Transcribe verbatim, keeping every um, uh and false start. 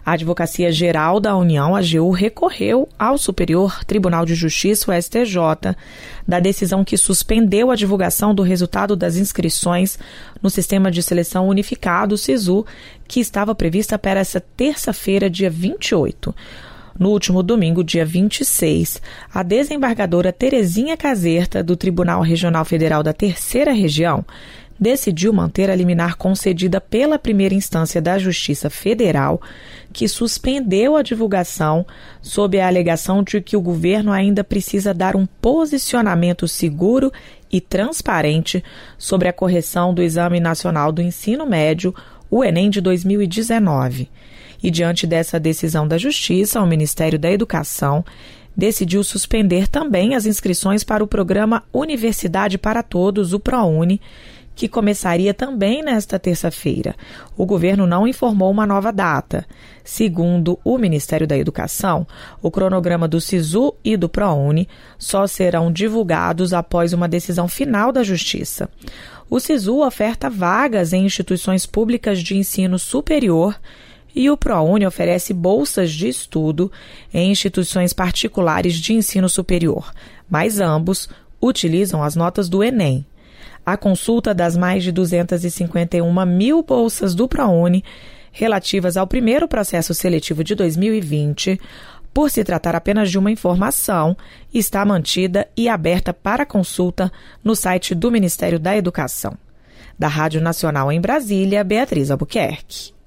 A Advocacia Geral da União, a AGU, recorreu ao Superior Tribunal de Justiça, o S T J, da decisão que suspendeu a divulgação do resultado das inscrições no Sistema de Seleção Unificado, o SISU, que estava prevista para essa terça-feira, dia vinte e oito. No último domingo, dia vinte e seis, a desembargadora Terezinha Caserta, do Tribunal Regional Federal da Terceira Região, decidiu manter a liminar concedida pela primeira instância da Justiça Federal, que suspendeu a divulgação sob a alegação de que o governo ainda precisa dar um posicionamento seguro e transparente sobre a correção do Exame Nacional do Ensino Médio, o Enem de dois mil e dezenove. E diante dessa decisão da Justiça, o Ministério da Educação decidiu suspender também as inscrições para o programa Universidade para Todos, o ProUni, que começaria também nesta terça-feira. O governo não informou uma nova data. Segundo o Ministério da Educação, o cronograma do SISU e do ProUni só serão divulgados após uma decisão final da Justiça. O SISU oferta vagas em instituições públicas de ensino superior e o ProUni oferece bolsas de estudo em instituições particulares de ensino superior, mas ambos utilizam as notas do Enem. A consulta das mais de duzentas e cinquenta e uma mil bolsas do ProUni, relativas ao primeiro processo seletivo de dois mil e vinte, por se tratar apenas de uma informação, está mantida e aberta para consulta no site do Ministério da Educação. Da Rádio Nacional em Brasília, Beatriz Albuquerque.